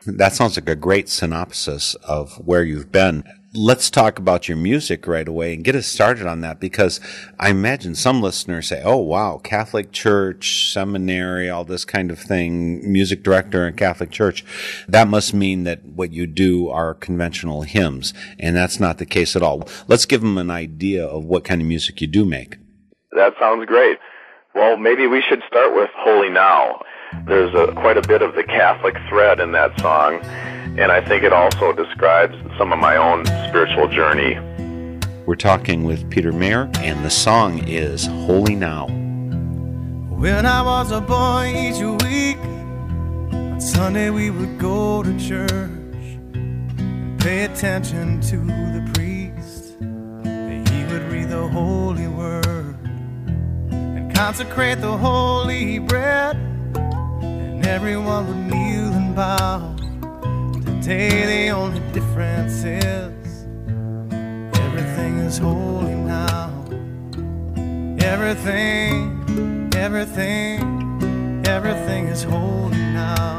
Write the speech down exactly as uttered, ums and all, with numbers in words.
That sounds like a great synopsis of where you've been. Let's talk about your music right away and get us started on that, because I imagine some listeners say, oh, wow, Catholic Church, seminary, all this kind of thing, music director in Catholic Church. That must mean that what you do are conventional hymns, and that's not the case at all. Let's give them an idea of what kind of music you do make. That sounds great. Well, maybe we should start with Holy Now. There's a, quite a bit of the Catholic thread in that song, and I think it also describes some of my own spiritual journey. We're talking with Peter Mayer, and the song is Holy Now. When I was a boy each week, on Sunday we would go to church and pay attention to the priest. He would read the holy word and consecrate the holy bread, and everyone would kneel and bow. Today the only difference is everything is holy now. Everything, everything, everything is holy now.